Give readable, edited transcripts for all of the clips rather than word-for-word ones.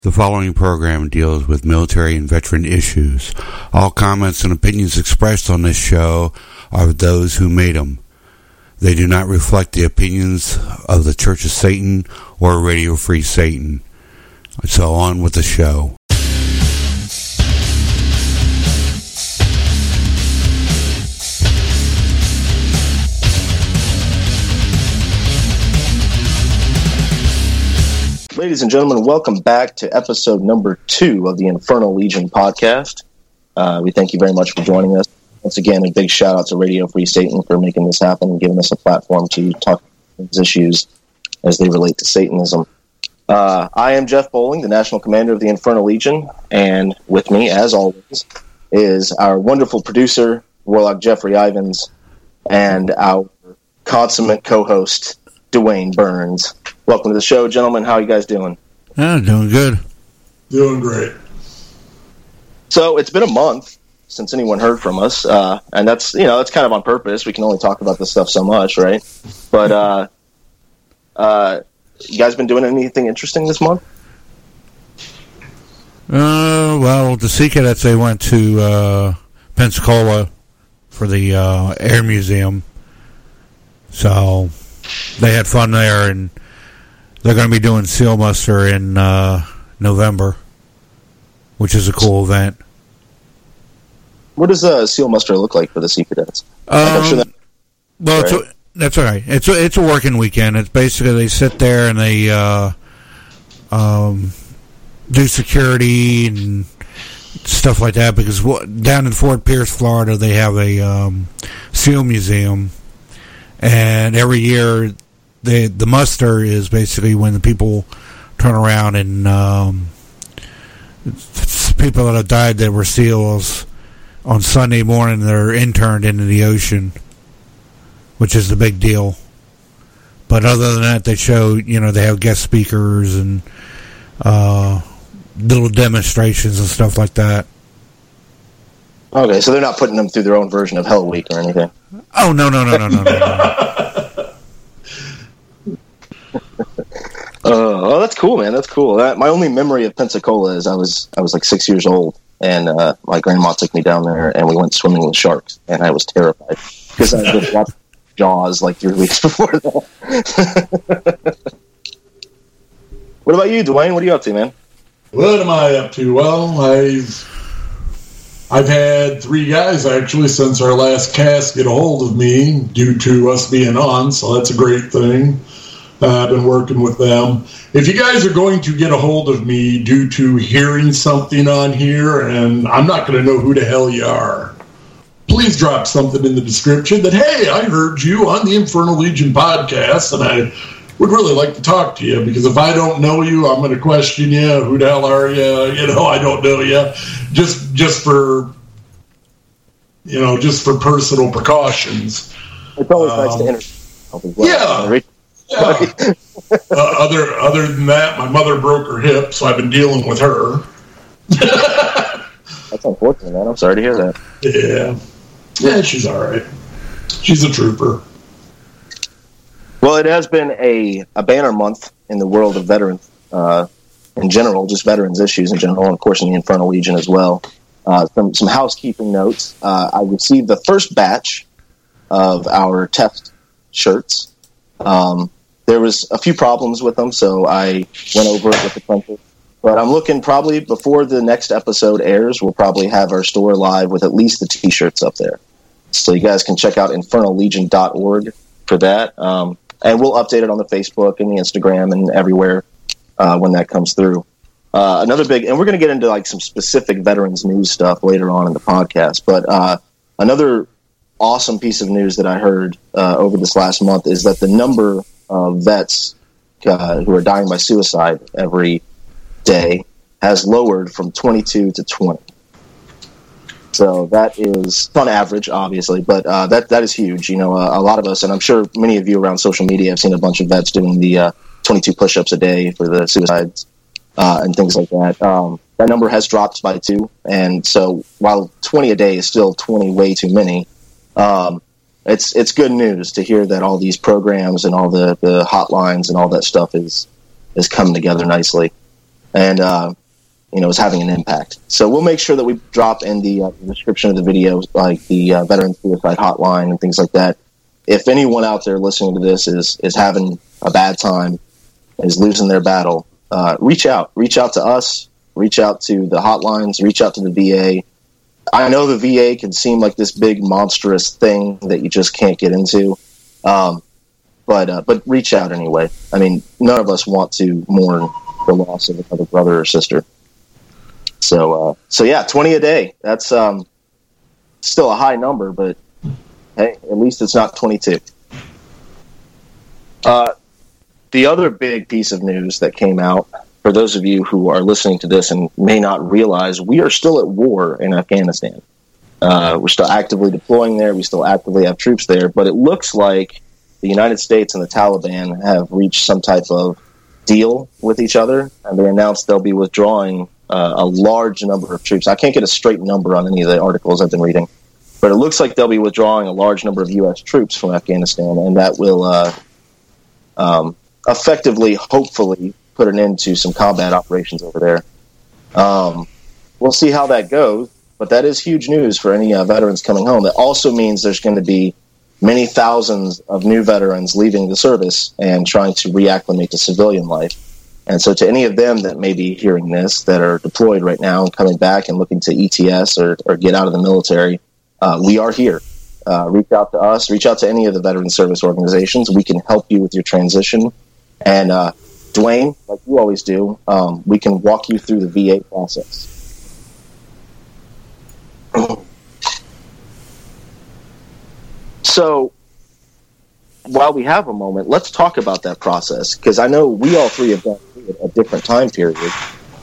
The following program deals with military and veteran issues. All comments and opinions expressed on this show are those who made them. They do not reflect the opinions of the Church of Satan or Radio Free Satan. So on with the show. Ladies and gentlemen, welcome back to episode number 2 of the Infernal Legion podcast. We thank you very much for joining us. Once again, a big shout out to Radio Free Satan for making this happen and giving us a platform to talk about these issues as they relate to Satanism. I am Jeff Bowling, the National Commander of the Infernal Legion, and with me, as always, is our wonderful producer, Warlock Jeffrey Ivins, and our consummate co-host, Dwayne Burns. Welcome to the show, gentlemen. How are you guys doing? Doing good. Doing great. So it's been a month since anyone heard from us, and that's kind of on purpose. We can only talk about this stuff so much, right? But you guys been doing anything interesting this month? Well, the Sea Cadets, they went to Pensacola for the Air Museum, so they had fun there, and they're going to be doing SEAL Muster in November, which is a cool event. What does SEAL Muster look like for the Sea Cadets? I'm sure that's all right. It's a working weekend. It's basically they sit there and they do security and stuff like that, because down in Fort Pierce, Florida, they have a SEAL museum, and every year the muster is basically when the people turn around and people that have died that were SEALs on Sunday morning, they're interned into the ocean, which is the big deal. But other than that, they show, they have guest speakers and little demonstrations and stuff like that. Okay, so they're not putting them through their own version of Hell Week or anything? Oh, no. Oh, that's cool, man. That's cool. My only memory of Pensacola is I was like 6 years old, and my grandma took me down there, and we went swimming with sharks, and I was terrified because I just watched Jaws like 3 weeks before that. What about you, Dwayne? What are you up to, man? What am I up to? Well, I've had 3 guys actually since our last cast get a hold of me due to us being on, so that's a great thing. I've been working with them. If you guys are going to get a hold of me due to hearing something on here, and I'm not going to know who the hell you are, please drop something in the description that, hey, I heard you on the Infernal Legion podcast, and I would really like to talk to you, because if I don't know you, I'm going to question you. Who the hell are you? I don't know you. Just for personal precautions. It's always nice to interview. Yeah. Other than that, my mother broke her hip, so I've been dealing with her. That's unfortunate, man. I'm sorry to hear that. Yeah, she's all right. She's a trooper. Well, it has been a banner month in the world of veterans in general, just veterans issues in general, and of course in the Infernal Legion as well. Some housekeeping notes. I received the first batch of our test shirts. There was a few problems with them, so I went over it with the printer. But I'm looking probably before the next episode airs, we'll probably have our store live with at least the T-shirts up there. So you guys can check out infernallegion.org for that. And we'll update it on the Facebook and the Instagram and everywhere when that comes through. Another big, and we're going to get into like some specific veterans news stuff later on in the podcast, but another awesome piece of news that I heard over this last month is that the number of vets who are dying by suicide every day has lowered from 22 to 20. So that is on average, obviously, but that is huge. A lot of us, and I'm sure many of you around social media have seen a bunch of vets doing the 22 push-ups a day for the suicides and things like that. That number has dropped by 2, and so while 20 a day is still 20 way too many, it's good news to hear that all these programs and all the hotlines and all that stuff is coming together nicely. and is having an impact. So we'll make sure that we drop in the description of the video, like the Veteran Suicide Hotline and things like that. If anyone out there listening to this is having a bad time, is losing their battle, reach out to us, reach out to the hotlines, reach out to the VA. I know the VA can seem like this big monstrous thing that you just can't get into, but reach out anyway. I mean, none of us want to mourn the loss of another brother or sister. So yeah, 20 a day. That's still a high number, but hey, at least it's not 22. The other big piece of news that came out, for those of you who are listening to this and may not realize, we are still at war in Afghanistan. We're still actively deploying there. We still actively have troops there. But it looks like the United States and the Taliban have reached some type of deal with each other, and they announced they'll be withdrawing a large number of troops. I can't get a straight number on any of the articles I've been reading, but it looks like they'll be withdrawing a large number of U.S. troops from Afghanistan, and that will effectively, hopefully, put an end to some combat operations over there. We'll see how that goes, but that is huge news for any veterans coming home. That also means there's going to be many thousands of new veterans leaving the service and trying to reacclimate to civilian life. And so to any of them that may be hearing this, that are deployed right now and coming back and looking to ETS or get out of the military, we are here. Reach out to us. Reach out to any of the veteran service organizations. We can help you with your transition. And Dwayne, like you always do, we can walk you through the VA process. So while we have a moment, let's talk about that process, because I know we all three have gone through it at different time periods.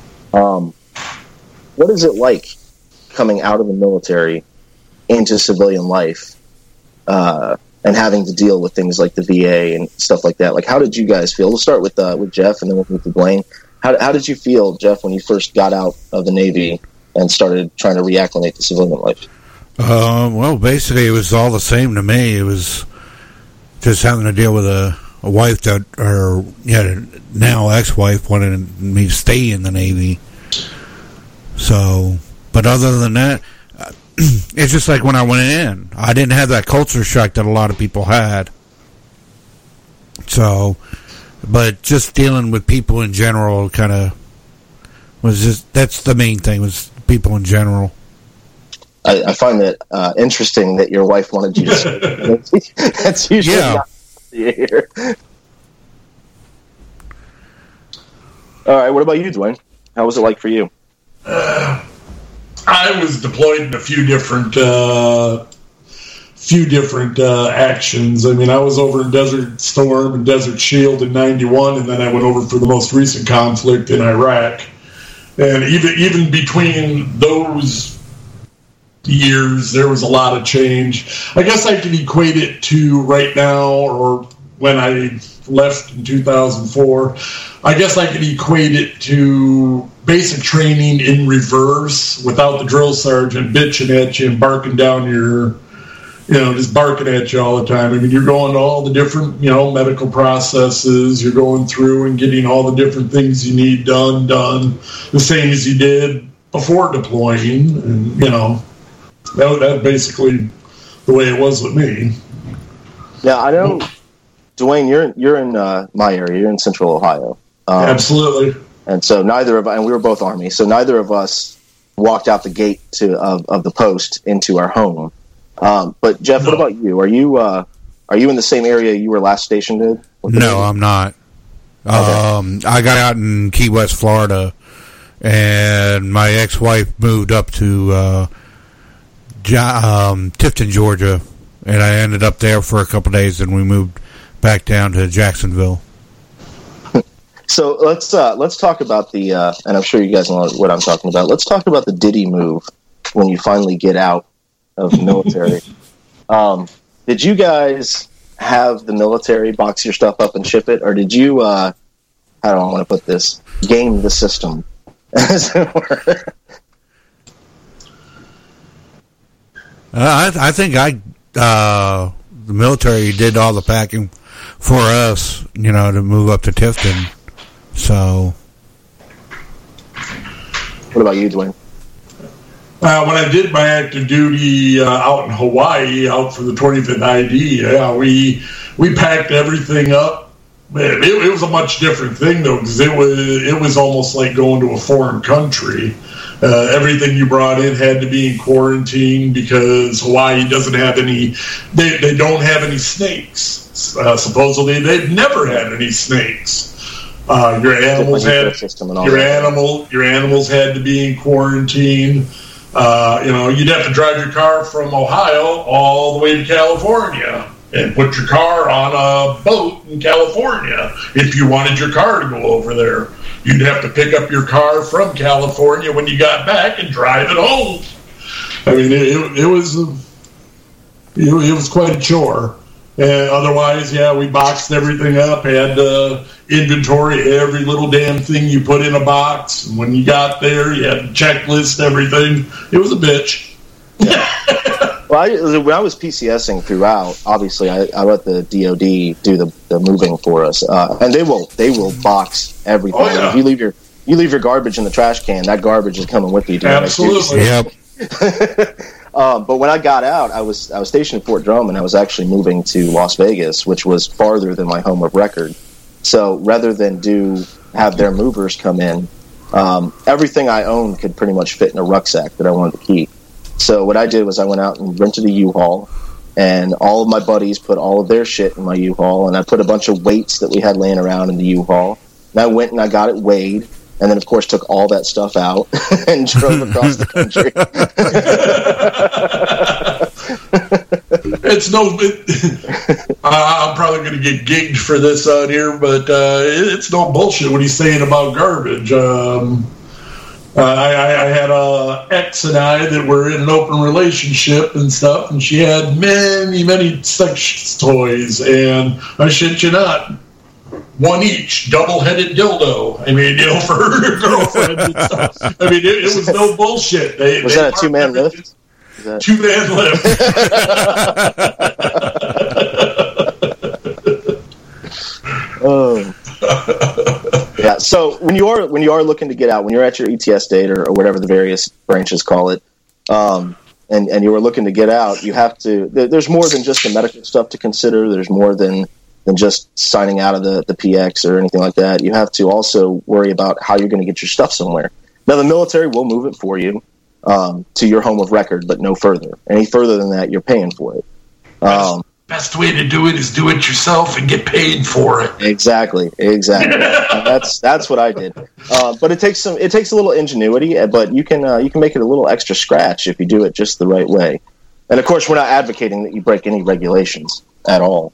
What is it like coming out of the military into civilian life and having to deal with things like the VA and stuff like that? Like, how did you guys feel? We'll start with Jeff and then we'll move to Blaine. How did you feel, Jeff, when you first got out of the Navy and started trying to reacclimate to civilian life? Well, basically, it was all the same to me. It was just having to deal with a wife that, or now ex-wife, wanted me to stay in the Navy. So, but other than that, it's just like when I went in, I didn't have that culture shock that a lot of people had. So, but just dealing with people in general kind of was just, that's the main thing, was people in general. I find that interesting that your wife wanted you to say. That's usually not here. All right, what about you, Dwayne? How was it like for you? I was deployed in a few different actions. I mean, I was over in Desert Storm and Desert Shield in '91, and then I went over for the most recent conflict in Iraq. And even between those years, there was a lot of change. I guess I could equate it to right now, or when I left in 2004, I guess I could equate it to basic training in reverse, without the drill sergeant bitching at you and barking down your, just barking at you all the time. I mean, you're going to all the different, medical processes. You're going through and getting all the different things you need done the same as you did before deploying. And, that basically the way it was with me. Yeah, I know, Dwayne, you're in my area. You're in Central Ohio. Absolutely. And so and we were both Army, so neither of us walked out the gate of the post into our home. But Jeff, What about you? Are you in the same area you were last stationed in? No, I'm not. Okay. I got out in Key West, Florida, and my ex-wife moved up to Tifton, Georgia, and I ended up there for a couple of days, and we moved back down to Jacksonville. So let's talk about the and I'm sure you guys know what I'm talking about. Let's talk about the Diddy move when you finally get out of the military. Did you guys have the military box your stuff up and ship it, or did you? How do I want to put this? Game the system, as it were. I think the military did all the packing for us, to move up to Tifton. So, What about you, Dwayne? When I did my active duty out in Hawaii, out for the 25th ID, we packed everything up. Man, it was a much different thing though, because it was almost like going to a foreign country. Everything you brought in had to be in quarantine because Hawaii doesn't have any. They don't have any snakes. Supposedly, they've never had any snakes. Your animals had to be in quarantine. You'd have to drive your car from Ohio all the way to California and put your car on a boat in California if you wanted your car to go over there. You'd have to pick up your car from California when you got back and drive it home. I mean, it was quite a chore. And otherwise, we boxed everything up, had inventory every little damn thing you put in a box. And when you got there, you had to checklist everything. It was a bitch. Yeah. Well, when I was PCSing throughout, obviously I let the DOD do the moving for us, and they will box everything. Oh, yeah. If you leave your garbage in the trash can, that garbage is coming with you. Absolutely. Yep. But when I got out, I was stationed at Fort Drum, and I was actually moving to Las Vegas, which was farther than my home of record. So rather than have their movers come in, everything I owned could pretty much fit in a rucksack that I wanted to keep. So what I did was I went out and rented a U-Haul, and all of my buddies put all of their shit in my U-Haul, and I put a bunch of weights that we had laying around in the U-Haul. And I went and I got it weighed, and then, of course, took all that stuff out and drove across the country. I'm probably going to get gigged for this out here, but it's no bullshit what he's saying about garbage. I had a ex and I that were in an open relationship and stuff, and she had many, many sex toys, and I shit you not, one each, double-headed dildo. I mean, for her girlfriend and stuff. I mean, it was no bullshit. Was that a two-man lift? Two-man lift. Oh. Yeah. So when you are looking to get out, when you're at your ETS date or whatever the various branches call it, and you are looking to get out, you have to. There's more than just the medical stuff to consider. There's more than just signing out of the PX or anything like that. You have to also worry about how you're going to get your stuff somewhere. Now, the military will move it for you to your home of record, but no further. Any further than that, you're paying for it. Best way to do it is do it yourself and get paid for it. Exactly. That's what I did. But it takes a little ingenuity, but you can make it a little extra scratch if you do it just the right way. And of course, we're not advocating that you break any regulations at all.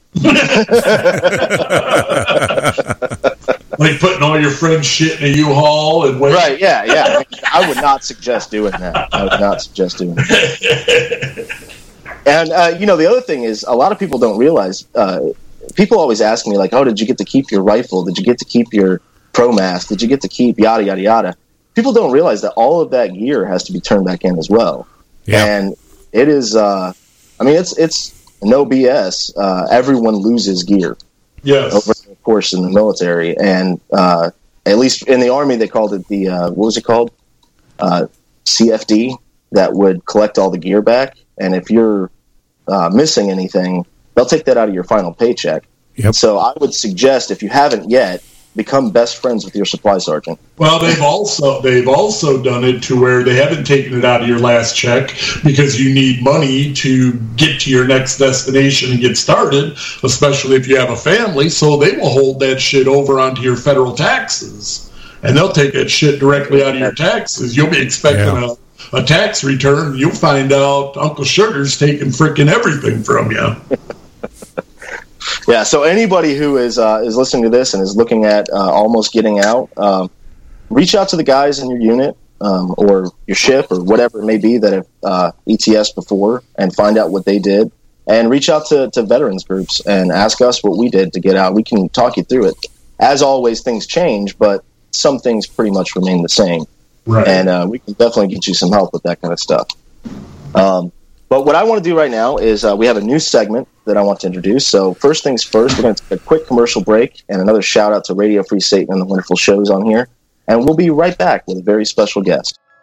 Like putting all your friends' shit in a U-Haul and waiting. Right? Yeah. I would not suggest doing that. And, the other thing is, a lot of people don't realize, people always ask me, like, oh, did you get to keep your rifle? Did you get to keep your ProMask? Did you get to keep yada, yada, yada? People don't realize that all of that gear has to be turned back in as well. Yeah. And it is, it's no BS. Everyone loses gear. Yes. Over the course in the military. And at least in the Army, they called it the, what was it called? CFD, that would collect all the gear back. And if you're missing anything, they'll take that out of your final paycheck. Yep. So I would suggest, if you haven't yet, become best friends with your supply sergeant. Well, they've also done it to where they haven't taken it out of your last check because you need money to get to your next destination and get started, especially if you have a family. So they will hold that shit over onto your federal taxes, and they'll take that shit directly out of your taxes. You'll be expecting a tax return. You'll find out Uncle Sugar's taking freaking everything from you. Yeah, so anybody who is listening to this and is looking at almost getting out, reach out to the guys in your unit or your ship or whatever it may be that have ETS before and find out what they did. And reach out to veterans groups and ask us what we did to get out. We can talk you through it. As always, things change, but some things pretty much remain the same. Right. And we can definitely get you some help with that kind of stuff. But what I want to do right now is we have a new segment that I want to introduce. So first things first, we're going to take a quick commercial break and another shout out to Radio Free Satan and the wonderful shows on here. And we'll be right back with a very special guest.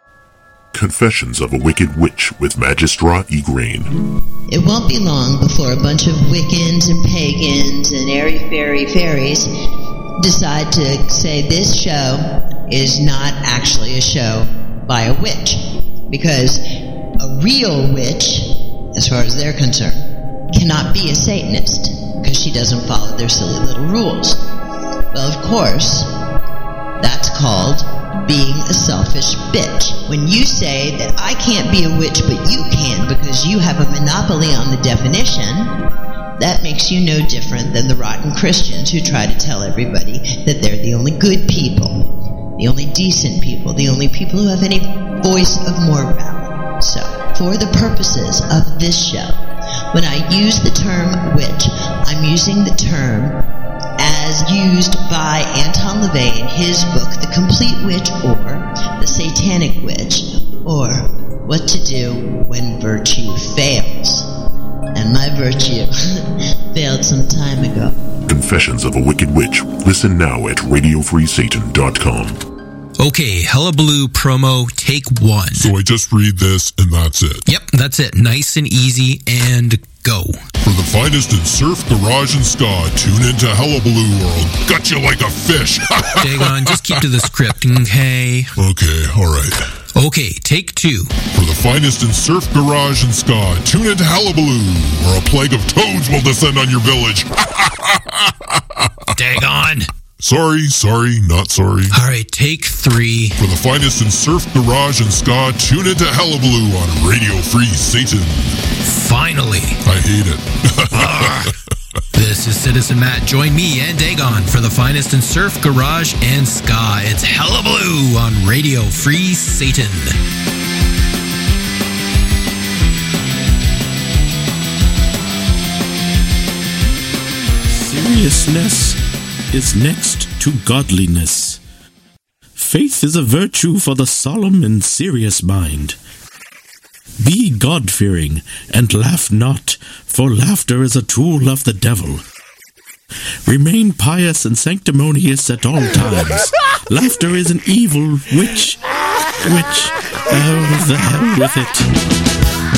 Confessions of a Wicked Witch with Magistra Igraine. It won't be long before a bunch of Wiccans and pagans and airy-fairy fairies decide to say this show is not actually a show by a witch. Because a real witch, as far as they're concerned, cannot be a Satanist because she doesn't follow their silly little rules. Well, of course, that's called being a selfish bitch. When you say that I can't be a witch but you can because you have a monopoly on the definition, that makes you no different than the rotten Christians who try to tell everybody that they're the only good people, the only decent people, the only people who have any voice of morality. So, for the purposes of this show, when I use the term witch, I'm using the term as used by Anton LaVey in his book, The Complete Witch, or The Satanic Witch, or What to Do When Virtue Fails. And my virtue failed some time ago. Confessions of a Wicked Witch. Listen now at RadioFreeSatan.com. Okay, Hullabaloo promo, take one. So I just read this and that's it? Yep, that's it. Nice and easy, and go. For the finest in surf, garage, and ska, tune into Hullabaloo World. Got you like a fish. Dagon, just keep to the script, okay? Okay, alright. Okay, take two. For the finest in surf, garage, and ska, tune into Hullabaloo, or a plague of toads will descend on your village. Dagon. Sorry, not sorry. Alright, take three. For the finest in surf, garage, and ska, tune into Hullabaloo on Radio Free Satan. Finally. I hate it. This is Citizen Matt. Join me and Dagon for the finest in surf, garage, and ska. It's Hullabaloo on Radio Free Satan. Seriousness is next to godliness. Faith is a virtue for the solemn and serious mind. Be God-fearing, and laugh not, for laughter is a tool of the devil. Remain pious and sanctimonious at all times. Laughter is an evil which, oh, the hell with it.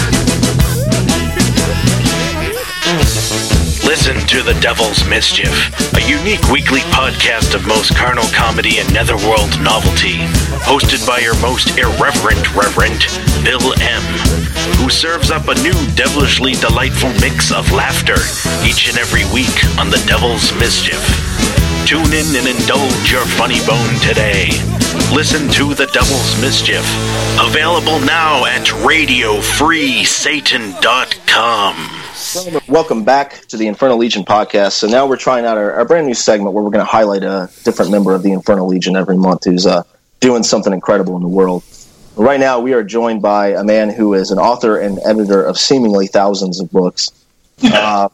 Listen to The Devil's Mischief, a unique weekly podcast of most carnal comedy and netherworld novelty, hosted by your most irreverent Reverend Bill M., who serves up a new devilishly delightful mix of laughter each and every week on The Devil's Mischief. Tune in and indulge your funny bone today. Listen to The Devil's Mischief, available now at RadioFreeSatan.com. Welcome back to the Infernal Legion podcast. So now we're trying out our brand new segment where we're going to highlight a different member of the Infernal Legion every month who's doing something incredible in the world. Right now we are joined by a man who is an author and editor of seemingly thousands of books. He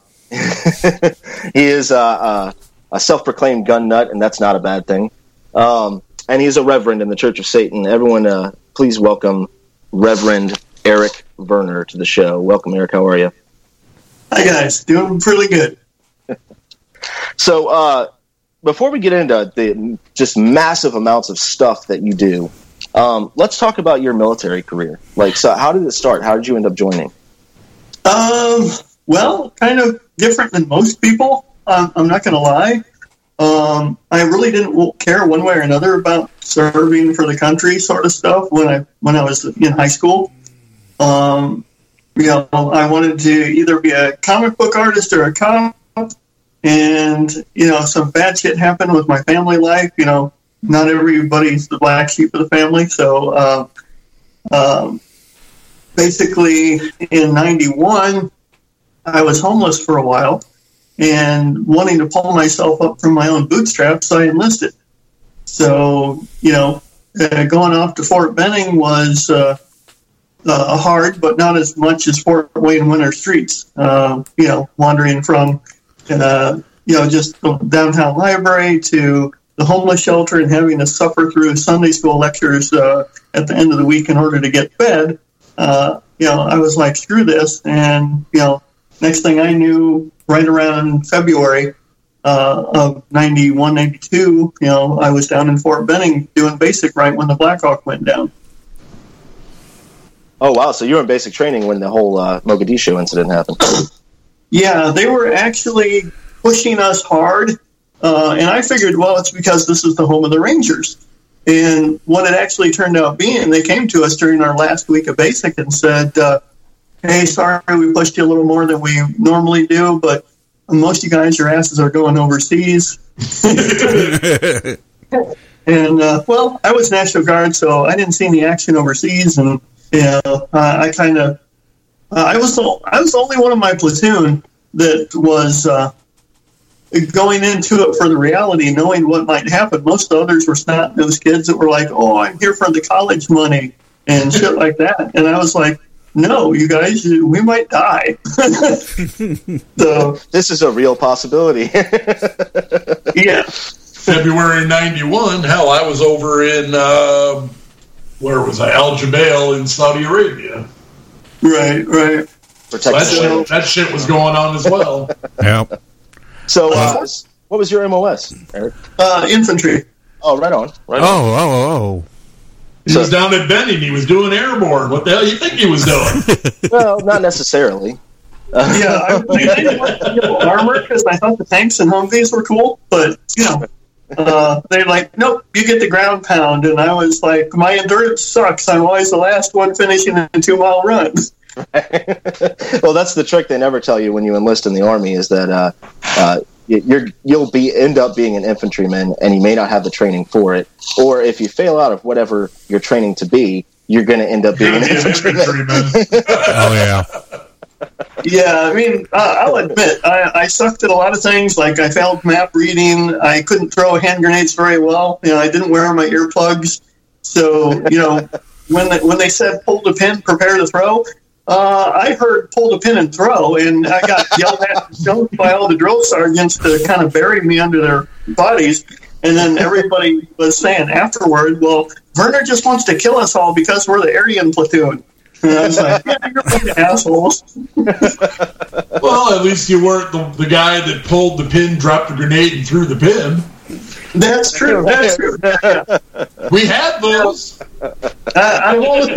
is a self-proclaimed gun nut, and that's not a bad thing. And he's a reverend in the Church of Satan. Everyone, please welcome Reverend Eric Verner to the show. Welcome, Eric. How are you? Hi, guys. Doing pretty good. So, before we get into the just massive amounts of stuff that you do, let's talk about your military career. So how did it start? How did you end up joining? Well, kind of different than most people. I'm not going to lie. I really didn't care one way or another about serving for the country sort of stuff when I was in high school. I wanted to either be a comic book artist or a cop, and, some bad shit happened with my family life. Not everybody's the black sheep of the family. So, basically in 91, I was homeless for a while and wanting to pull myself up from my own bootstraps, I enlisted. So, going off to Fort Benning was, hard, but not as much as Fort Wayne Winter Streets. Wandering from, just the downtown library to the homeless shelter and having to suffer through Sunday school lectures at the end of the week in order to get fed. I was like, screw this. And, next thing I knew, right around February of 91, 92, I was down in Fort Benning doing basic right when the Black Hawk went down. Oh, wow. So you were in basic training when the whole Mogadishu incident happened. Yeah, they were actually pushing us hard. And I figured, well, it's because this is the home of the Rangers. And what it actually turned out being, they came to us during our last week of basic and said, hey, sorry, we pushed you a little more than we normally do, but most of you guys, your asses are going overseas. And, well, I was National Guard, so I didn't see any action overseas. And, I kind of, I was the only one in my platoon that was going into it for the reality, knowing what might happen. Most of the others were snot-nosed kids that were like, oh, I'm here for the college money and shit like that. And I was like, no, you guys, we might die. So this is a real possibility. Yeah. February 91, hell, I was over in, where was I? Al Jubail in Saudi Arabia. Right. So that shit was going on as well. Yep. So what was your MOS, Eric? Infantry. Oh, right on. Oh. He was down at Benning. He was doing airborne. What the hell do you think he was doing? Well, not necessarily. I didn't want to get armor because I thought the tanks and Humvees were cool, but, they're like, nope, you get the ground pound. And I was like, my endurance sucks. I'm always the last one finishing a 2-mile run. Well, that's the trick they never tell you when you enlist in the Army is that you'll end up being an infantryman, and you may not have the training for it. Or if you fail out of whatever you're training to be, you're going to end up being an infantryman. Oh, yeah. Yeah, I mean, I'll admit, I sucked at a lot of things. Like, I failed map reading. I couldn't throw hand grenades very well. I didn't wear my earplugs. So, when they said pull the pin, prepare to throw, I heard pull the pin and throw, and I got yelled at by all the drill sergeants to kind of bury me under their bodies. And then everybody was saying afterward, well, Werner just wants to kill us all because we're the Aryan platoon. And I was like, yeah, you're a bunch of assholes. Well, at least you weren't the guy that pulled the pin, dropped the grenade, and threw the pin. That's true. Yeah. We had those. Out of all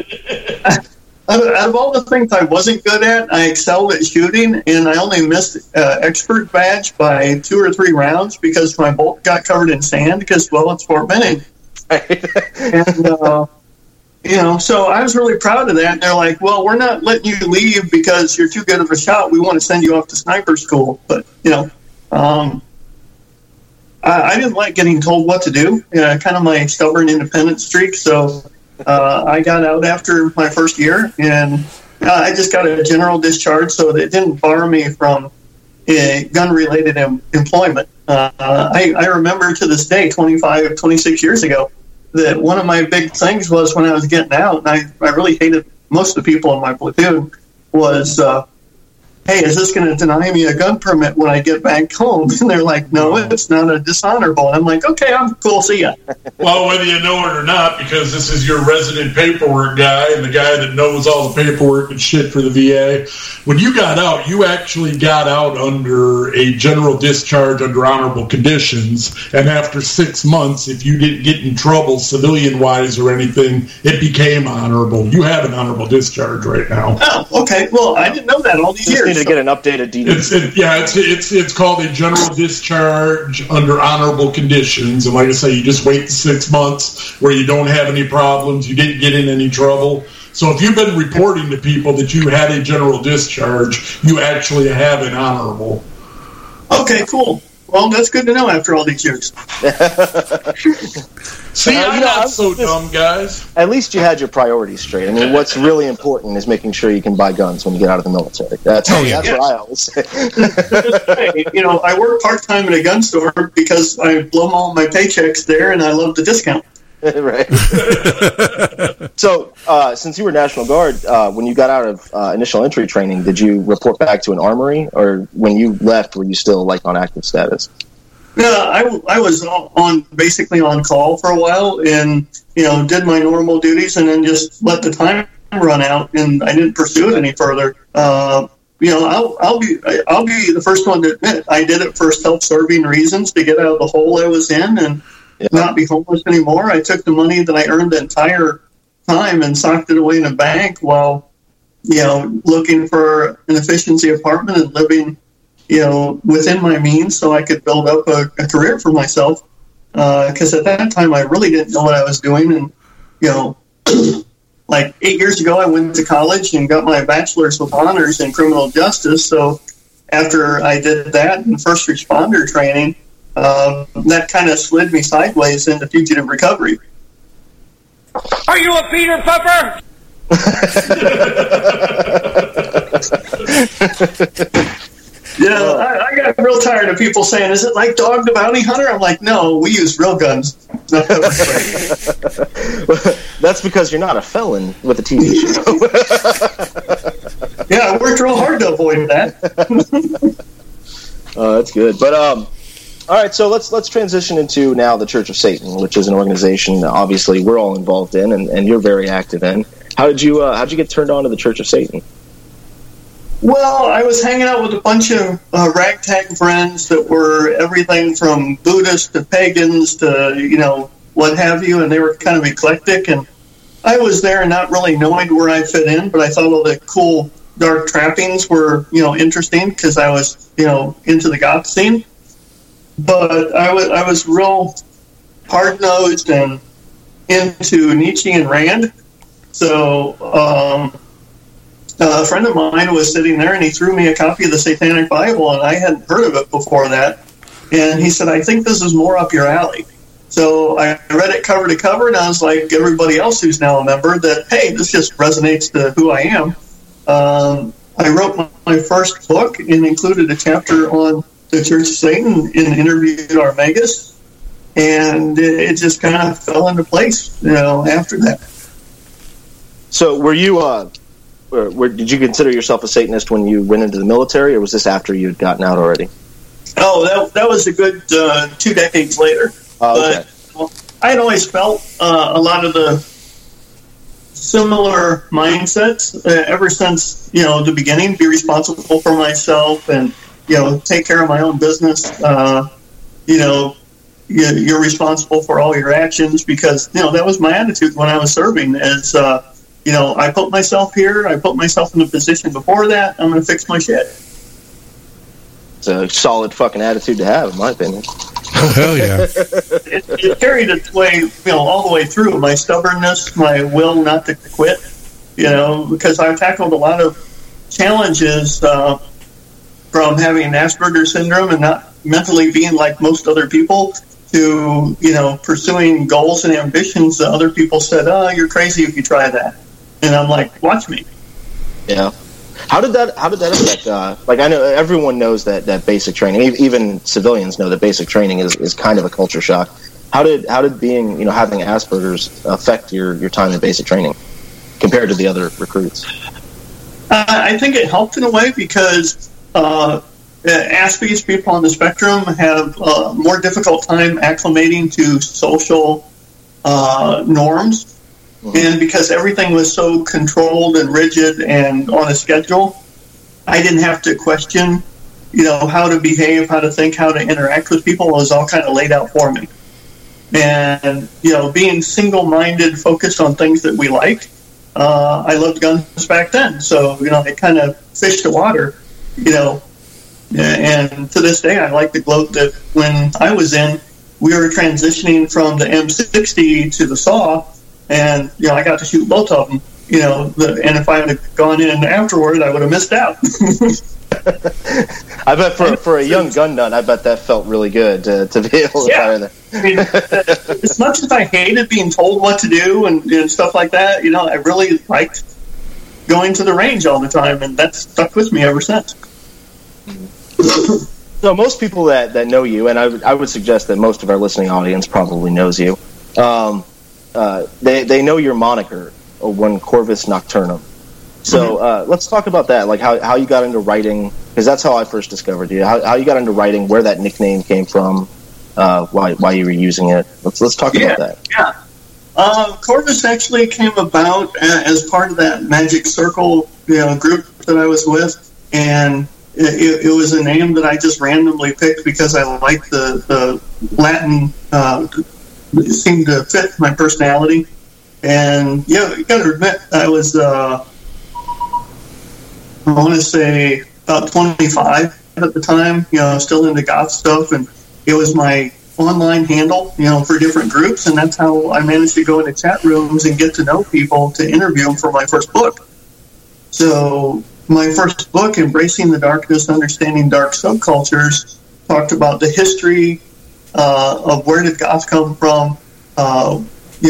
the things I wasn't good at, I excelled at shooting, and I only missed expert badge by 2 or 3 rounds because my bolt got covered in sand because, well, it's Fort Benning. And, so I was really proud of that. And they're like, well, we're not letting you leave because you're too good of a shot. We want to send you off to sniper school. But, I didn't like getting told what to do, kind of my stubborn independent streak. So I got out after my first year, and I just got a general discharge, so it didn't bar me from gun-related employment. I remember to this day, 26 years ago, that one of my big things was when I was getting out, and I really hated most of the people in my platoon, was, hey, is this going to deny me a gun permit when I get back home? And they're like, no, it's not a dishonorable. And I'm like, okay, I'm cool, see ya. Well, whether you know it or not, because this is your resident paperwork guy and the guy that knows all the paperwork and shit for the VA, when you got out, you actually got out under a general discharge under honorable conditions, and after 6 months, if you didn't get in trouble civilian-wise or anything, it became honorable. You have an honorable discharge right now. Oh, okay. Well, I didn't know that all these years. To get an updated DD. It's called a general discharge under honorable conditions, and like I say, you just wait the 6 months where you don't have any problems, you didn't get in any trouble. So if you've been reporting to people that you had a general discharge, you actually have an honorable. Okay, cool. Well, that's good to know after all these years. See, I'm not so dumb, guys. At least you had your priorities straight. I mean, what's really important is making sure you can buy guns when you get out of the military. That's what I always say. I work part-time in a gun store because I blow all my paychecks there, and I love the discount. Right. So, since you were National Guard, when you got out of initial entry training, did you report back to an armory, or when you left, were you still on active status? No, I was basically on call for a while, and did my normal duties, and then just let the time run out, and I didn't pursue it any further. I'll be the first one to admit I did it for self-serving reasons to get out of the hole I was in and not be homeless anymore. I took the money that I earned the entire time and socked it away in a bank while, looking for an efficiency apartment and living, within my means so I could build up a career for myself. Because at that time, I really didn't know what I was doing. And, like 8 years ago, I went to college and got my bachelor's with honors in criminal justice. So after I did that and first responder training, that kind of slid me sideways into fugitive recovery. Are you a Peter Puffer? I got real tired of people saying, is it like Dog the Bounty Hunter? I'm like, no, we use real guns. That's because you're not a felon with a TV show. Yeah, I worked real hard to avoid that. That's good. But, all right, so let's transition into now the Church of Satan, which is an organization that obviously we're all involved in and you're very active in. How'd you get turned on to the Church of Satan? Well, I was hanging out with a bunch of ragtag friends that were everything from Buddhists to pagans to, what have you, and they were kind of eclectic. And I was there not really knowing where I fit in, but I thought all the cool dark trappings were, interesting because I was, into the goth scene. But I was real hard-nosed and into Nietzsche and Rand. So a friend of mine was sitting there, and he threw me a copy of the Satanic Bible, and I hadn't heard of it before that. And he said, I think this is more up your alley. So I read it cover to cover, and I was like everybody else who's now a member that, hey, this just resonates to who I am. I wrote my first book and included a chapter on the Church of Satan and interviewed Armagus, and it just kind of fell into place, after that. So were you, did you consider yourself a Satanist when you went into the military, or was this after you had gotten out already? Oh, that was a good 2 decades later. Okay. But I had always felt a lot of the similar mindsets ever since, the beginning, be responsible for myself and, take care of my own business. You're responsible for all your actions because, that was my attitude when I was serving is, I put myself here, I put myself in a position before that, I'm going to fix my shit. It's a solid fucking attitude to have, in my opinion. Hell yeah. It carried its way, all the way through. My stubbornness, my will not to quit, because I tackled a lot of challenges from having Asperger's syndrome and not mentally being like most other people to, pursuing goals and ambitions that other people said, oh, you're crazy if you try that. And I'm like, watch me. Yeah. How did that affect, I know everyone knows that basic training, even civilians know that basic training is kind of a culture shock. How did being, having Asperger's affect your time in basic training compared to the other recruits? I think it helped in a way because Aspies, people on the spectrum, have a more difficult time acclimating to social norms. Mm-hmm. And because everything was so controlled and rigid and on a schedule, I didn't have to question, how to behave, how to think, how to interact with people. It was all kind of laid out for me. And, being single-minded, focused on things that we liked, I loved guns back then. So, I kind of fished the water, and to this day, I like to gloat that when I was in, we were transitioning from the M60 to the SAW, and, I got to shoot both of them, and if I had gone in afterward, I would have missed out. I bet for a young gun nut, I bet that felt really good to be able to fire that. I mean, as much as I hated being told what to do and stuff like that, I really liked going to the range all the time, and that's stuck with me ever since. So most people that know you, and I would suggest that most of our listening audience probably knows you, they know your moniker, One Corvus Nocturnum. So let's talk about that, like how you got into writing, because that's how I first discovered you. How you got into writing, where that nickname came from, why you were using it. Let's talk about that. Yeah. Corvus actually came about as part of that Magic Circle group that I was with, and it was a name that I just randomly picked because I liked the Latin. It seemed to fit my personality. And yeah, you got to admit, I was, I want to say about 25 at the time, still into goth stuff. And it was my online handle, for different groups. And that's how I managed to go into chat rooms and get to know people to interview them for my first book. So my first book, Embracing the Darkness, Understanding Dark Subcultures, talked about the history of where did goth come from, how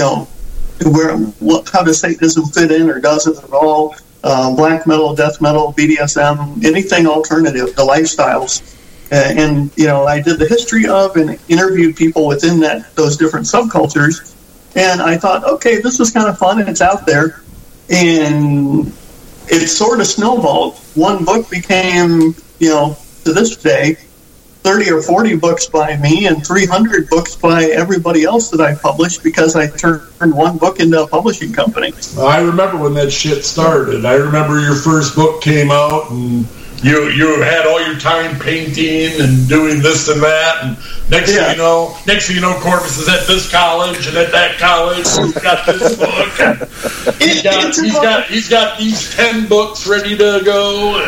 does Satanism fit in or does it at all, black metal, death metal, BDSM, anything alternative, the lifestyles. And I did the history of and interviewed people within those different subcultures. And I thought, okay, this is kind of fun and it's out there. And it sort of snowballed. One book became, to this day, 30 or 40 books by me and 300 books by everybody else that I published because I turned one book into a publishing company. I remember when that shit started. I remember your first book came out and you had all your time painting and doing this and that, and next thing you know, Corvus is at this college and at that college. He's got this book. He's got these 10 books ready to go.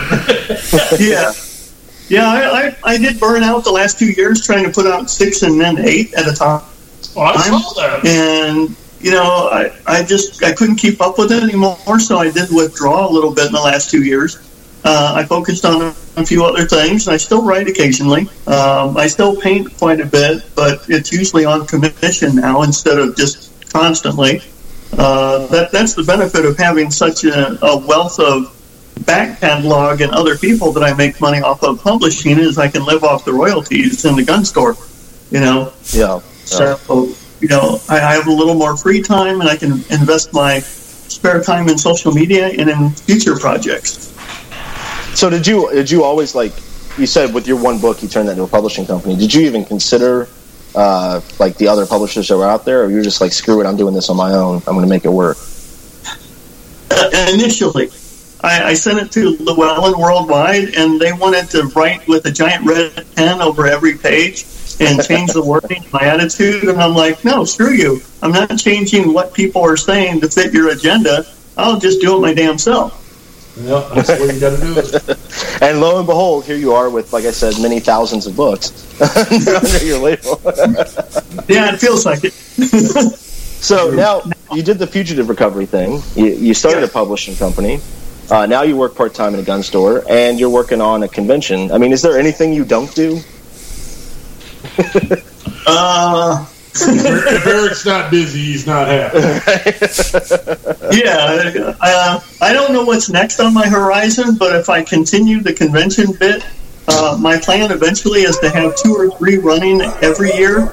I did burn out the last 2 years trying to put out 6 and then 8 at a time. Oh, I saw that. And I couldn't keep up with it anymore, so I did withdraw a little bit in the last 2 years. I focused on a few other things. I still write occasionally. I still paint quite a bit, but it's usually on commission now instead of just constantly. That's the benefit of having such a wealth of back catalog and other people that I make money off of publishing is I can live off the royalties in the gun store, So, I have a little more free time and I can invest my spare time in social media and in future projects. So did you always, like you said, with your one book, you turned that into a publishing company. Did you even consider the other publishers that were out there, or you were just like, screw it, I'm doing this on my own, I'm going to make it work? Initially, I sent it to Llewellyn Worldwide, and they wanted to write with a giant red pen over every page and change the wording, my attitude, and I'm like, no, screw you. I'm not changing what people are saying to fit your agenda. I'll just do it my damn self. Yeah, that's what you got to do. And lo and behold, here you are with, like I said, many thousands of books under your label. Yeah, it feels like it. So now you did the fugitive recovery thing. You started a publishing company. Now you work part-time in a gun store, and you're working on a convention. I mean, is there anything you don't do? If Eric's not busy, he's not happy. I don't know what's next on my horizon, but if I continue the convention bit, my plan eventually is to have 2 or 3 running every year,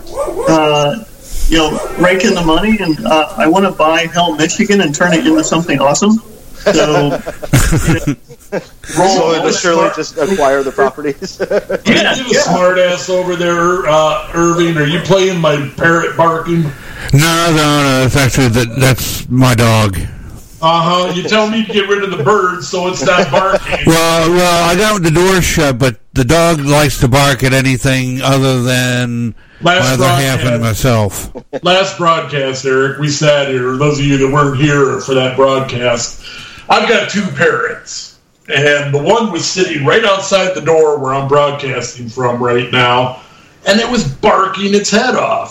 raking the money, and I want to buy Hell, Michigan and turn it into something awesome. So, slowly but surely just acquire the properties. You a smart ass over there, Irving. Are you playing my parrot barking? No. It's actually that's my dog. You tell me to get rid of the bird so it's not barking. Well, I got the door shut, but the dog likes to bark at anything other than my other half and myself. Last broadcast, Eric, we sat here. Those of you that weren't here for that broadcast, I've got 2 parrots, and the one was sitting right outside the door where I'm broadcasting from right now, and it was barking its head off.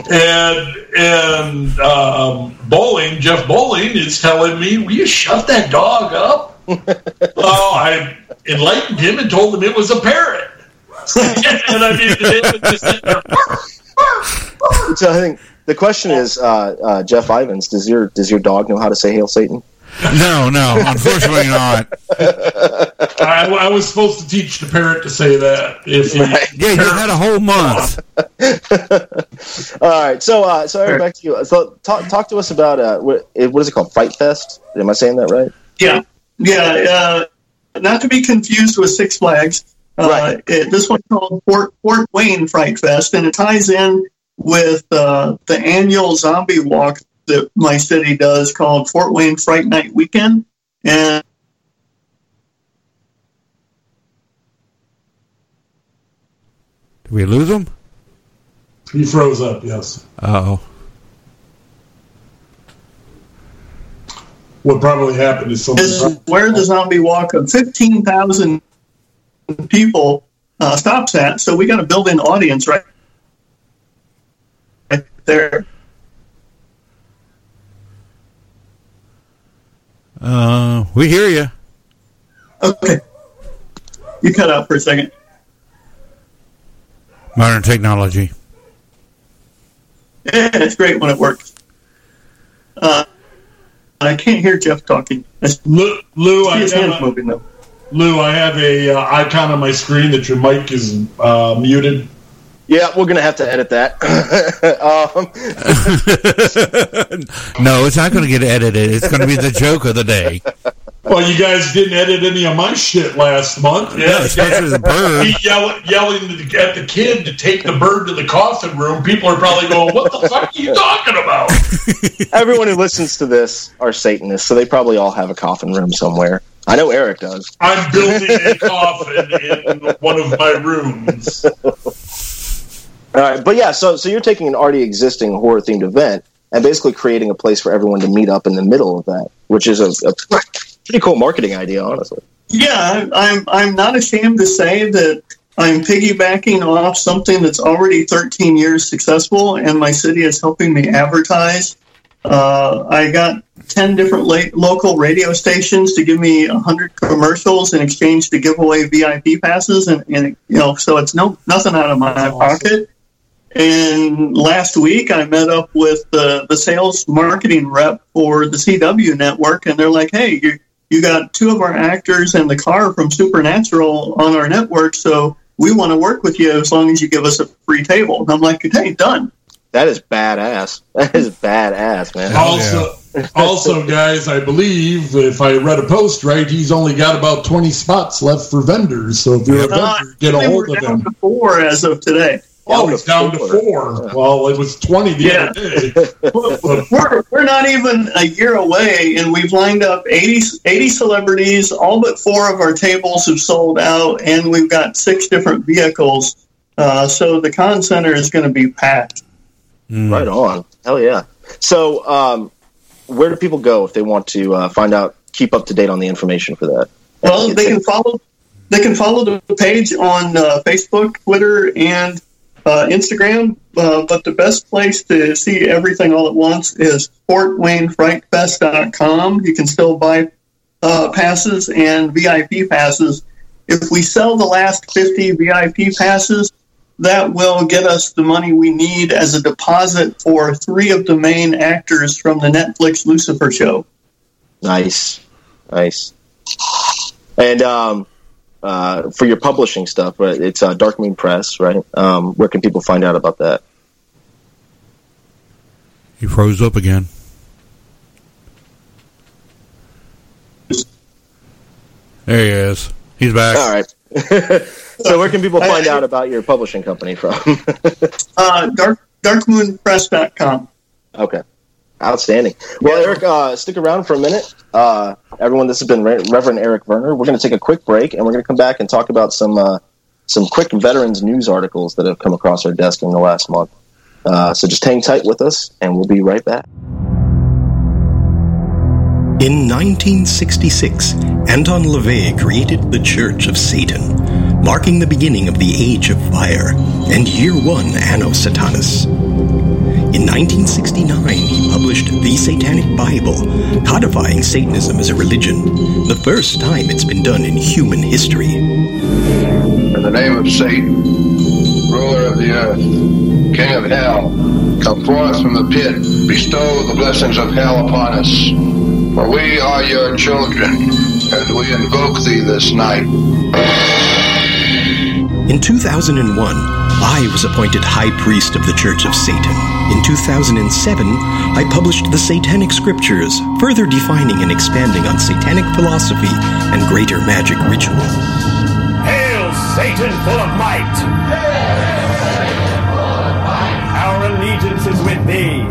And Jeff Bowling is telling me, will you shut that dog up? Well, I enlightened him and told him it was a parrot. And I mean, it was just sitting there. So I think the question is, Jeff Ivins, does your dog know how to say Hail Satan? No, unfortunately not. I was supposed to teach the parrot to say that. You had a whole month. All right, so Eric, back to you. So talk to us about what is it called? Fright Fest? Am I saying that right? Yeah. Not to be confused with Six Flags. Right. This one's called Fort Wayne Fright Fest, and it ties in with the annual zombie walk that my city does called Fort Wayne Fright Night Weekend. And did we lose him? He froze up, yes. Uh-oh. what probably happened is something. Is where the zombie walk of 15,000 people stops at. So we got a built-in audience right there. We hear you. Okay. You cut out for a second. Modern technology. Yeah, it's great when it works. I can't hear Jeff talking. Lou, I have a icon on my screen that your mic is muted. Yeah, we're going to have to edit that. No, it's not going to get edited. It's going to be the joke of the day. Well, you guys didn't edit any of my shit last month. Yeah, especially the bird. Me yelling at the kid to take the bird to the coffin room. People are probably going, what the fuck are you talking about? Everyone who listens to this are Satanists, so they probably all have a coffin room somewhere. I know Eric does. I'm building a coffin in one of my rooms. All right, but yeah, so you're taking an already existing horror-themed event and basically creating a place for everyone to meet up in the middle of that, which is a pretty cool marketing idea, honestly. Yeah, I'm not ashamed to say that I'm piggybacking off something that's already 13 years successful, and my city is helping me advertise. I got 10 different local radio stations to give me 100 commercials in exchange to give away VIP passes, and so it's nothing out of my pocket. And last week, I met up with the sales marketing rep for the CW network, and they're like, "Hey, you got 2 of our actors and the car from Supernatural on our network, so we want to work with you as long as you give us a free table." And I'm like, "Hey, done." That is badass. That is badass, man. Also, guys, I believe if I read a post right, he's only got about 20 spots left for vendors. So if you're a vendor, get a hold of him. Down to 4 as of today. Oh, it's down to 4. Well, it was 20 the other day. We're not even a year away, and we've lined up 80 celebrities. All but 4 of our tables have sold out, and we've got 6 different vehicles. So the con center is going to be packed. Right on. Hell yeah. So where do people go if they want to find out, keep up to date on the information for that? Well, they can follow the page on Facebook, Twitter, and Instagram, but the best place to see everything all at once is FortWayneFrightFest.com. You can still buy passes and VIP passes. If we sell the last 50 VIP passes, that will get us the money we need as a deposit for 3 of the main actors from the Netflix Lucifer show. Nice. And for your publishing stuff, right? It's Dark Moon Press, right? Where can people find out about that? He froze up again. There he is. He's back. All right. So where can people find out about your publishing company from? Darkmoonpress.com. Okay. Outstanding. Well, Eric, stick around for a minute. Everyone, this has been Reverend Eric Werner. We're going to take a quick break, and we're going to come back and talk about some quick veterans news articles that have come across our desk in the last month. So just hang tight with us, and we'll be right back. In 1966, Anton LaVey created the Church of Satan, marking the beginning of the Age of Fire and Year 1 Anno Satanas. In 1969, he published The Satanic Bible, codifying Satanism as a religion, the first time it's been done in human history. In the name of Satan, ruler of the earth, king of hell, come forth from the pit, bestow the blessings of hell upon us. For we are your children, and we invoke thee this night. In 2001, I was appointed High Priest of the Church of Satan. In 2007, I published the Satanic Scriptures, further defining and expanding on satanic philosophy and greater magic ritual. Hail, Satan full of might! Hail, Satan full of might! Our allegiance is with thee!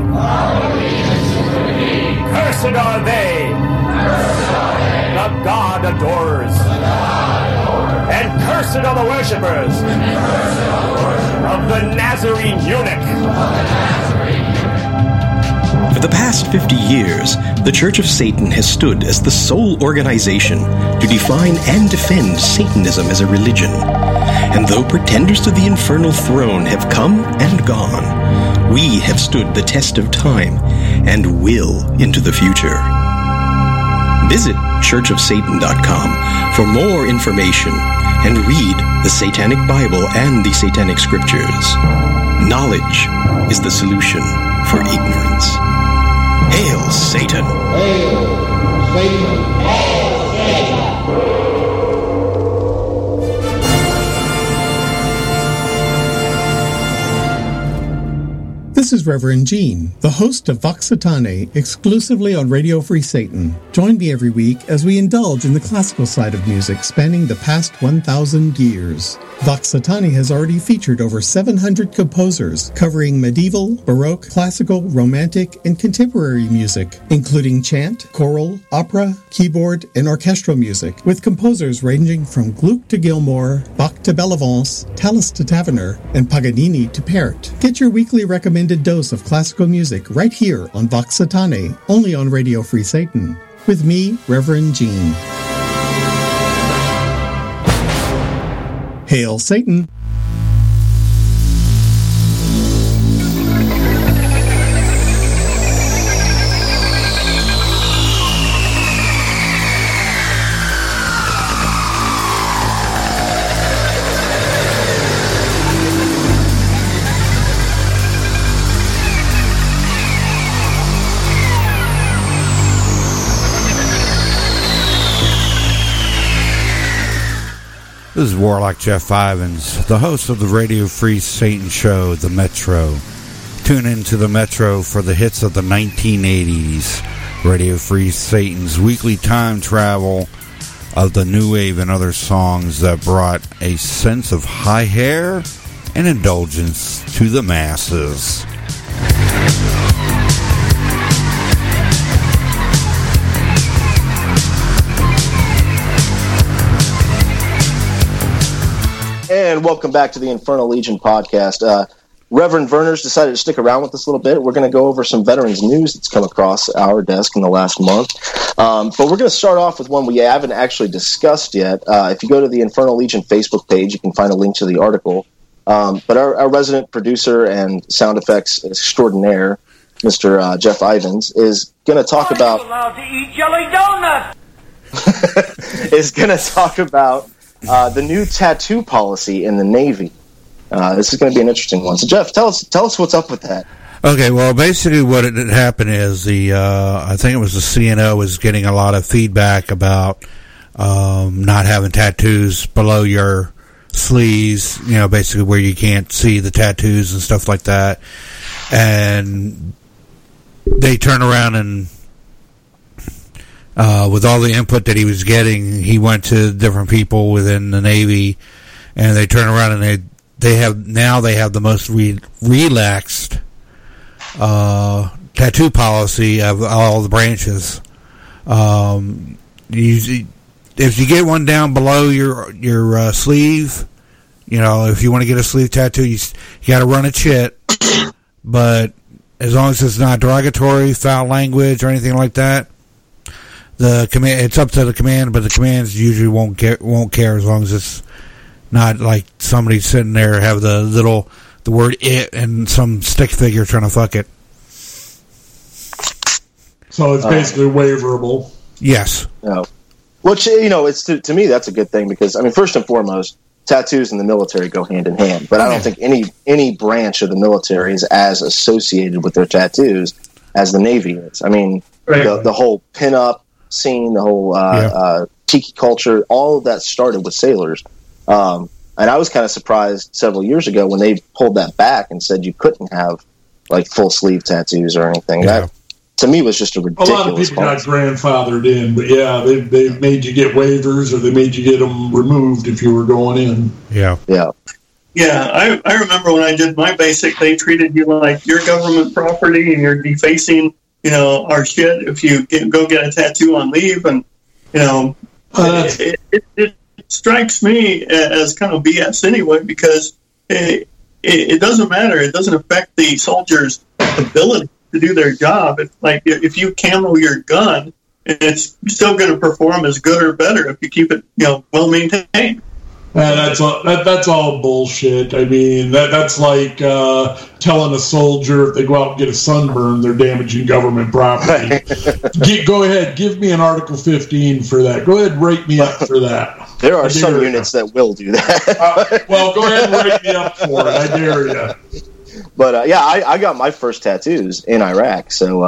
Cursed are they! The God adorers! And cursed are the worshippers of the Nazarene eunuch! For the past 50 years, the Church of Satan has stood as the sole organization to define and defend Satanism as a religion. And though pretenders to the infernal throne have come and gone, we have stood the test of time and will into the future. Visit churchofsatan.com for more information and read the Satanic Bible and the Satanic Scriptures. Knowledge is the solution for ignorance. Hail Satan! Hail Satan! Hail Satan! This is Reverend Gene, the host of Vox Satanae, exclusively on Radio Free Satan. Join me every week as we indulge in the classical side of music spanning the past 1,000 years. Vox Satanae has already featured over 700 composers covering medieval, baroque, classical, romantic, and contemporary music, including chant, choral, opera, keyboard, and orchestral music, with composers ranging from Gluck to Gilmour, Bach to Bellavance, Tallis to Taverner, and Paganini to Parrott. Get your weekly recommended dose of classical music right here on Vox Satanae, only on Radio Free Satan. With me, Reverend Gene. Hail Satan! This is Warlock Jeff Ivins, the host of the Radio Free Satan show, The Metro. Tune into The Metro for the hits of the 1980s. Radio Free Satan's weekly time travel of the new wave and other songs that brought a sense of high hair and indulgence to the masses. And welcome back to the Infernal Legion podcast. Reverend Verner's decided to stick around with us a little bit. We're going to go over some veterans news that's come across our desk in the last month. But we're going to start off with one we haven't actually discussed yet. If you go to the Infernal Legion Facebook page, you can find a link to the article. But our resident producer and sound effects extraordinaire, Mr. Jeff Ivins, is going to talk about... allowed to eat jelly donuts? is going to talk about the new tattoo policy in the Navy. This is going to be an interesting one. So, Jeff, tell us what's up with that. Okay, well, basically what had happened is I think it was the CNO was getting a lot of feedback about not having tattoos below your sleeves, basically where you can't see the tattoos and stuff like that. And they turn around and with all the input that he was getting, he went to different people within the Navy, and they turn around and they have the most relaxed tattoo policy of all the branches. If you get one down below your sleeve, if you want to get a sleeve tattoo, you got to run a chit. But as long as it's not derogatory, foul language, or anything like that, the command, it's up to the command, but the commands usually won't care as long as it's not like somebody sitting there have the word "it" and some stick figure trying to fuck it. So it's basically waiverable. Yes. Which it's to me that's a good thing because first and foremost, tattoos in the military go hand in hand. But I don't think any branch of the military is as associated with their tattoos as the Navy is. The whole pinup scene, the whole tiki culture, all of that started with sailors. And I was kind of surprised several years ago when they pulled that back and said you couldn't have full sleeve tattoos or anything. Yeah. That to me was just a ridiculous. A lot of people got grandfathered in, but they made you get waivers or they made you get them removed if you were going in. Yeah. I remember when I did my basic, they treated you like your government property and you're defacing our shit if you go get a tattoo on leave. And, it strikes me as kind of BS anyway, because it doesn't matter. It doesn't affect the soldier's ability to do their job. It's like if you camo your gun, it's still going to perform as good or better if you keep it, well maintained. That's all bullshit. I mean, that's like telling a soldier if they go out and get a sunburn, they're damaging government property. Go ahead, give me an Article 15 for that. Go ahead and rate me up for that. There are some units that will do that. Well, go ahead and rate me up for it. I dare you. But I got my first tattoos in Iraq, so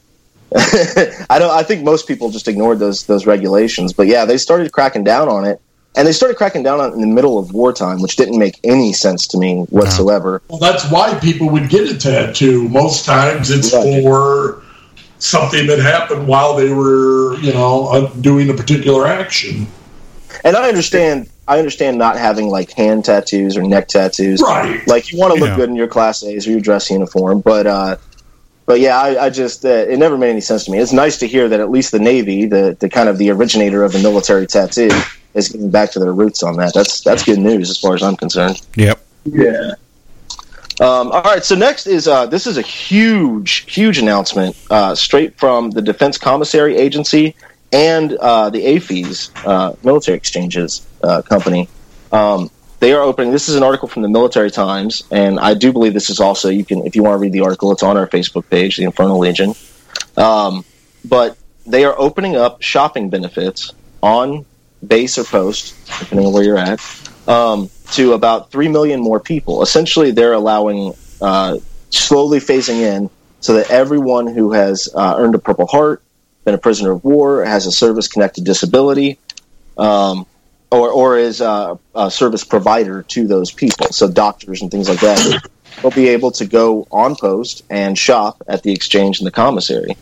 I think most people just ignored those regulations. But yeah, they started cracking down on it. And they started cracking down on it in the middle of wartime, which didn't make any sense to me whatsoever. Well, that's why people would get a tattoo. Most times it's for something that happened while they were, doing a particular action. And I understand not having like hand tattoos or neck tattoos. Right. Like you want to look good in your Class A's or your dress uniform, but yeah, I just it never made any sense to me. It's nice to hear that at least the Navy, the kind of the originator of the military tattoo, is getting back to their roots on that. That's good news as far as I'm concerned. Yep. Yeah. All right. So next is this is a huge announcement straight from the Defense Commissary Agency and the AAFES Military Exchanges Company. They are opening. This is an article from the Military Times, and I do believe this is also if you want to read the article, it's on our Facebook page, the Infernal Legion. But they are opening up shopping benefits on base or post, depending on where you're at, to about 3 million more people. Essentially, they're allowing slowly phasing in so that everyone who has earned a Purple Heart, been a prisoner of war, has a service-connected disability, or is a service provider to those people, so doctors and things like that, will be able to go on post and shop at the exchange and the commissary.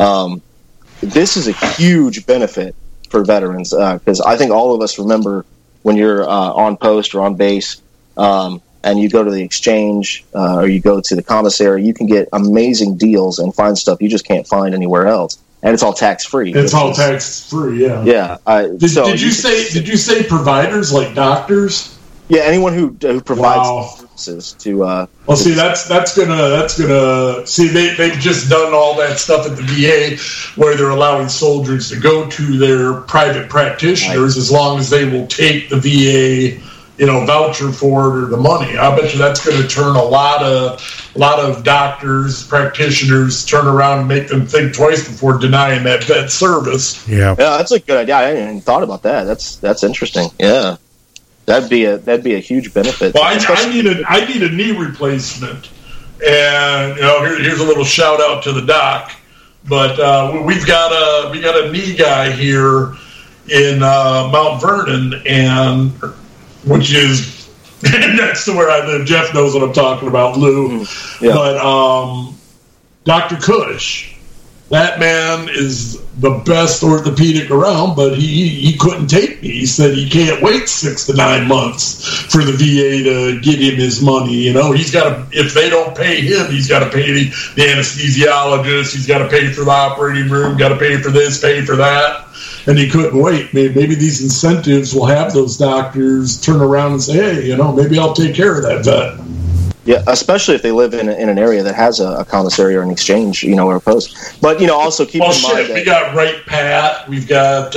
This is a huge benefit for veterans, because I think all of us remember when you're on post or on base, and you go to the exchange or you go to the commissary, you can get amazing deals and find stuff you just can't find anywhere else, and it's all tax free. It's all tax free, yeah. Yeah. Did you say providers like doctors? Yeah, anyone who provides services to. Well, see, that's gonna see. They've just done all that stuff at the VA, where they're allowing soldiers to go to their private practitioners as long as they will take the VA, voucher for it or the money. I bet you that's going to turn a lot of doctors, practitioners, turn around and make them think twice before denying that service. Yeah, that's a good idea. I hadn't even thought about that. That's interesting. Yeah. That'd be a huge benefit. Well, I need a knee replacement, and here's a little shout out to the doc. But we've got a knee guy here in Mount Vernon, and which is next to where I live. Jeff knows what I'm talking about, Lou. Yeah. But Dr. Cush, that man is the best orthopedic around, but he couldn't take me. He said he can't wait 6 to 9 months for the VA to get him his money. He's got to, if they don't pay him, he's got to pay the anesthesiologist, he's got to pay for the operating room, got to pay for this, pay for that. And he couldn't wait. Maybe these incentives will have those doctors turn around and say, hey, maybe I'll take care of that vet. Yeah, especially if they live in an area that has a commissary or an exchange, or a post. But also keep in mind that we got Wright Pat, we've got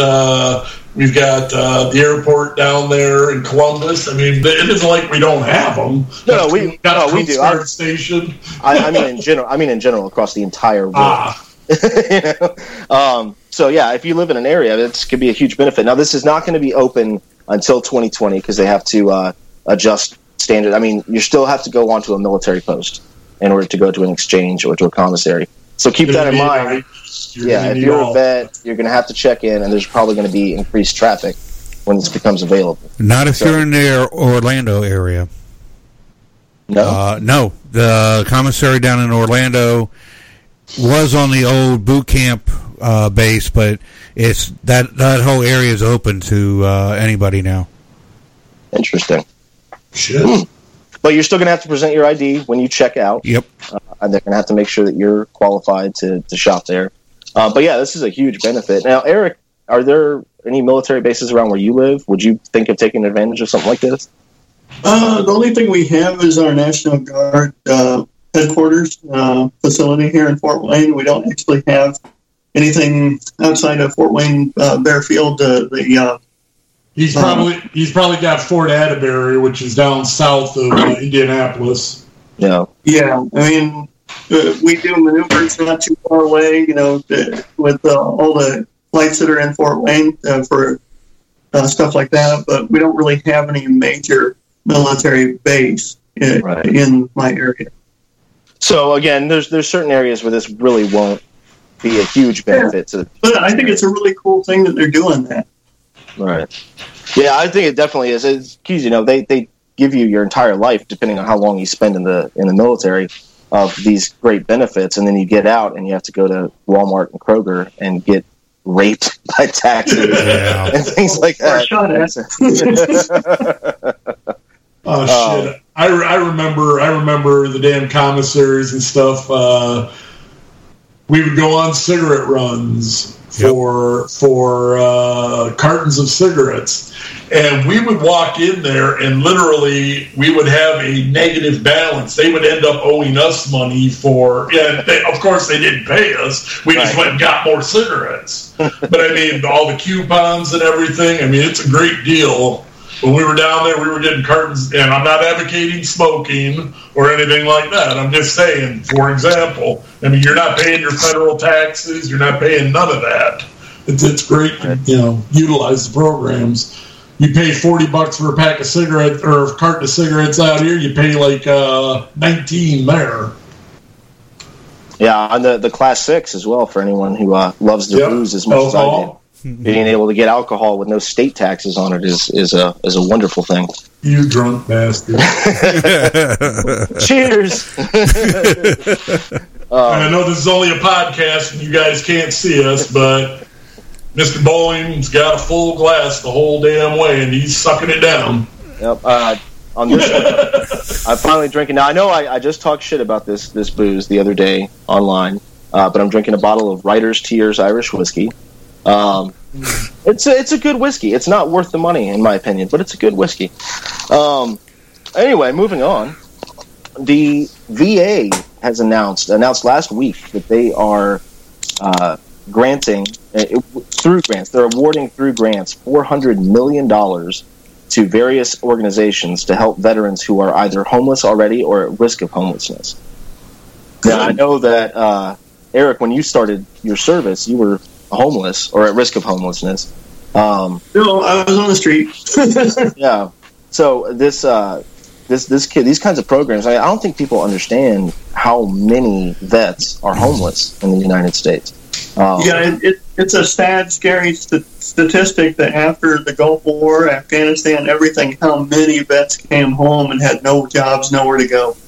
the airport down there in Columbus. I mean, it isn't like we don't have them. No, we do. Guard station. I mean in general across the entire world. So yeah, if you live in an area, this could be a huge benefit. Now, this is not going to be open until 2020 because they have to adjust standard. I mean, you still have to go onto a military post in order to go to an exchange or to a commissary. So keep that in mind. Yeah, if you're a vet, you're going to have to check in, and there's probably going to be increased traffic when this becomes available. Not if you're in the Orlando area. No? No. The commissary down in Orlando was on the old boot camp base, but it's that whole area is open to anybody now. Interesting. Shit. But you're still going to have to present your ID when you check out. Yep. And they're going to have to make sure that you're qualified to shop there. But yeah, this is a huge benefit. Now, Eric, are there any military bases around where you live? Would you think of taking advantage of something like this? The only thing we have is our National Guard headquarters facility here in Fort Wayne. We don't actually have anything outside of Fort Wayne, Bearfield. He's probably got Fort Atterbury, which is down south of Indianapolis. Yeah. Yeah. I mean, we do maneuvers not too far away, with all the flights that are in Fort Wayne for stuff like that, but we don't really have any major military base in my area. So again, there's certain areas where this really won't be a huge benefit to. But I think it's a really cool thing that they're doing that. Right. Yeah, I think it definitely is. It's keys, they give you your entire life, depending on how long you spend in the military, of these great benefits, and then you get out and you have to go to Walmart and Kroger and get raped by taxes and things like that. Oh shit! I remember the damn commissaries and stuff. We would go on cigarette runs for cartons of cigarettes, and we would walk in there and literally we would have a negative balance. They would end up owing us money of course they didn't pay us. We just went and got more cigarettes. But I mean, all the coupons and everything, I mean, it's a great deal. When we were down there, we were getting cartons, and I'm not advocating smoking or anything like that. I'm just saying, for example, I mean, you're not paying your federal taxes, you're not paying none of that. It's great to, utilize the programs. You pay $40 for a pack of cigarettes or a carton of cigarettes out here, you pay like 19 there. Yeah, and the Class 6 as well for anyone who loves the booze as much as I do. Being able to get alcohol with no state taxes on it is a wonderful thing. You drunk bastard! Cheers. I know this is only a podcast and you guys can't see us, but Mr. Bowling's got a full glass the whole damn way, and he's sucking it down. Yep. On this one, I'm finally drinking. Now I know I just talked shit about this booze the other day online, but I'm drinking a bottle of Writer's Tears Irish whiskey. It's a good whiskey. It's not worth the money, in my opinion, but it's a good whiskey. Anyway, moving on. The VA has announced last week that they are granting through grants. They're awarding through grants $400 million to various organizations to help veterans who are either homeless already or at risk of homelessness. Now, I know that Eric, when you started your service, you were homeless or at risk of homelessness. No, I was on the street. Yeah. So this kid, these kinds of programs, I don't think people understand how many vets are homeless in the United States. It's a sad, scary statistic that after the Gulf War, Afghanistan, everything, how many vets came home and had no jobs, nowhere to go.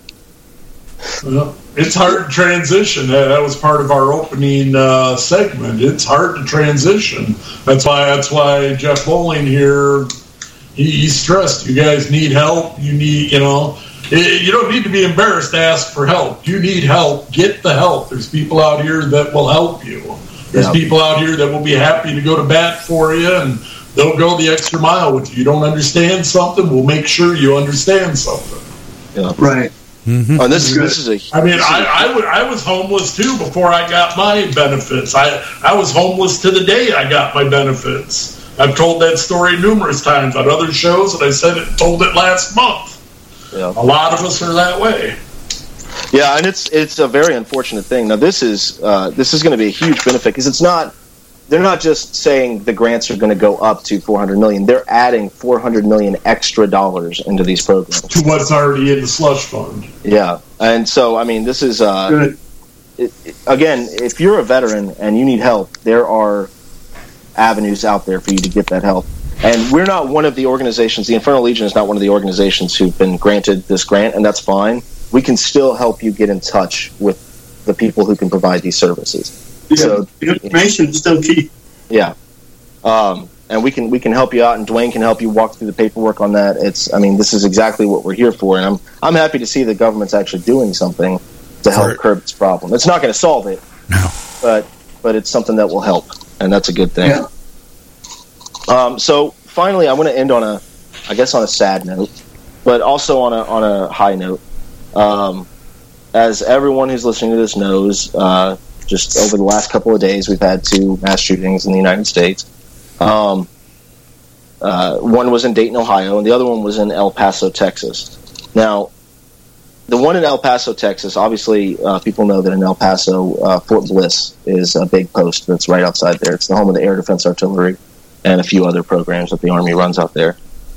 Well, it's hard to transition. That was part of our opening segment. It's hard to transition. That's why Jeff Bowling here, he's stressed. You guys need help. You need, you don't need to be embarrassed to ask for help. You need help. Get the help. There's people out here that will help you. There's people out here that will be happy to go to bat for you, and they'll go the extra mile with you. You don't understand something, we'll make sure you understand something. Yeah. Right. Mm-hmm. Oh, this is a. I mean, I was homeless too before I got my benefits. I was homeless to the day I got my benefits. I've told that story numerous times on other shows, and I told it last month. Yeah. A lot of us are that way. Yeah, and it's a very unfortunate thing. Now, this is going to be a huge benefit because they're not just saying the grants are going to go up to $400 million. They're adding $400 million extra dollars into these programs to what's already in the slush fund. Yeah, and so I mean, this is again, if you're a veteran and you need help, there are avenues out there for you to get that help. And we're not one of the organizations. The Infernal Legion is not one of the organizations who've been granted this grant, and that's fine. We can still help you get in touch with the people who can provide these services. Yeah, so the information is still key. Yeah, and we can help you out, and Dwayne can help you walk through the paperwork on that. This is exactly what we're here for, and I'm happy to see the government's actually doing something to help curb this problem. It's not going to solve it, no, but it's something that will help, and that's a good thing. Yeah. So finally, I want to end on a sad note, but also on a high note. as everyone who's listening to this knows, just over the last couple of days, we've had 2 mass shootings in the United States. One was in Dayton, Ohio, and the other one was in El Paso, Texas. Now, the one in El Paso, Texas, obviously people know that in El Paso, Fort Bliss is a big post that's right outside there. It's the home of the Air Defense Artillery and a few other programs that the Army runs out there.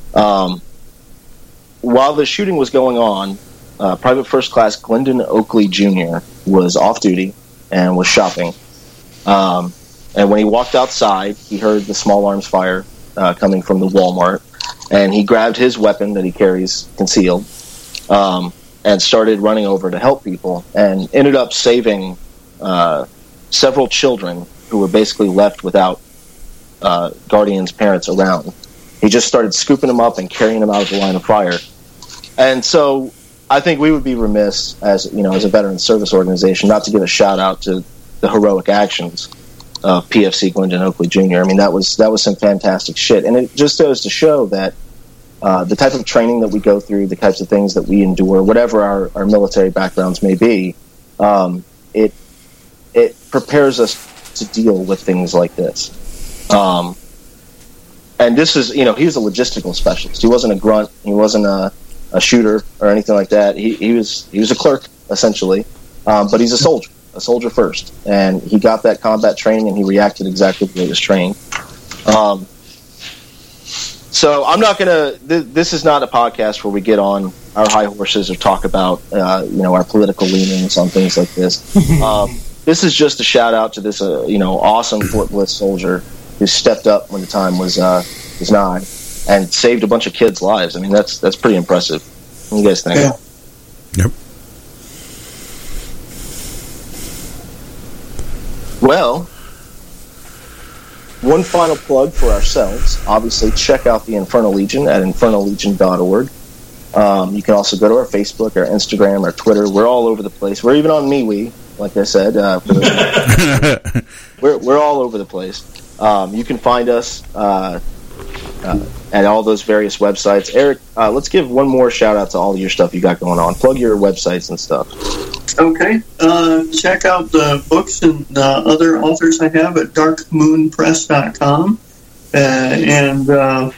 While the shooting was going on, Private First Class Glendon Oakley Jr. was off duty and was shopping. And when he walked outside, he heard the small arms fire coming from the Walmart, and he grabbed his weapon that he carries concealed and started running over to help people, and ended up saving several children who were basically left without guardians, parents around. He just started scooping them up and carrying them out of the line of fire. And so I think we would be remiss as a veteran service organization not to give a shout out to the heroic actions of PFC Glendon Oakley Jr. I mean, that was some fantastic shit, and it just goes to show that the type of training that we go through, the types of things that we endure, whatever our military backgrounds may be, it prepares us to deal with things like this. And this is, he was a logistical specialist. He wasn't a grunt. He wasn't a shooter or anything like that. He was a clerk, essentially, but he's a soldier first. And he got that combat training, and he reacted exactly the way he was trained. So I'm not going to... This is not a podcast where we get on our high horses or talk about, our political leanings on things like this. This is just a shout-out to this, awesome Fort Bliss soldier who stepped up when the time was nigh and saved a bunch of kids' lives. I mean, that's pretty impressive. What do you guys think? Yeah. Yep. Well, one final plug for ourselves. Obviously, check out the Infernal Legion at infernallegion.org. You can also go to our Facebook, our Instagram, our Twitter. We're all over the place. We're even on MeWe, like I said. We're all over the place. You can find us at all those various websites. Eric, let's give one more shout out to all of your stuff you got going on. Plug your websites and stuff. Okay. Check out the books and other authors I have at darkmoonpress.com. And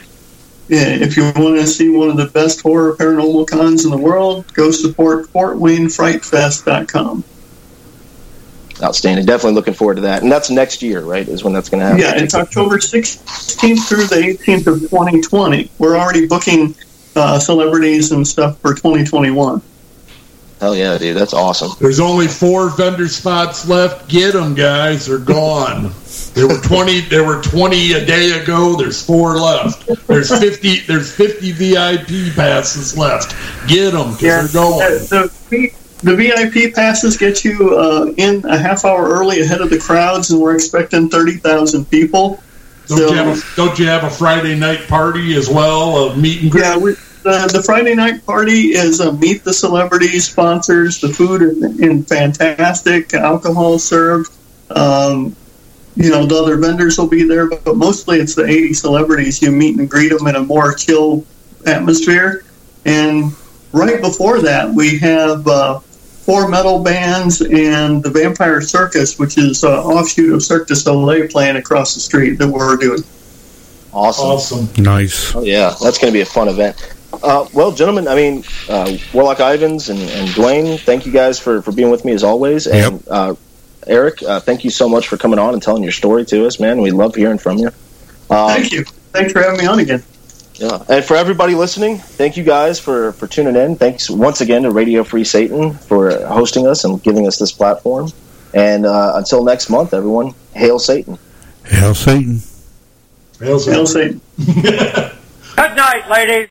if you want to see one of the best horror paranormal cons in the world, go support FortWayneFrightFest.com. Outstanding. Definitely looking forward to that. And that's next year, right, is when that's going to happen? Yeah, it's October 16th through the 18th of 2020. We're already booking celebrities and stuff for 2021. Hell yeah, dude. That's awesome. There's only 4 vendor spots left. Get them, guys. They're gone. There were 20 a day ago. There's 4 left. There's 50 VIP passes left. Get them, because they're going. The VIP passes get you in a half hour early ahead of the crowds, and we're expecting 30,000 people. Don't you have a Friday night party as well, a meet and greet? Yeah, the Friday night party is meet the celebrity sponsors. The food is fantastic. Alcohol served. The other vendors will be there, but mostly it's the 80 celebrities. You meet and greet them in a more chill atmosphere. And right before that, we have 4 metal bands and the Vampire Circus, which is an offshoot of Cirque du Soleil, playing across the street that we're doing. Awesome. Nice. Oh, yeah. That's going to be a fun event. Well, gentlemen, I mean, Warlock Ivans and Dwayne, thank you guys for being with me as always. And Eric, thank you so much for coming on and telling your story to us, man. We love hearing from you. Thank you. Thanks for having me on again. Yeah, and for everybody listening, thank you guys for tuning in. Thanks once again to Radio Free Satan for hosting us and giving us this platform. And until next month, everyone, hail Satan. Hail Satan. Hail Satan. Hail Satan. Good night, ladies.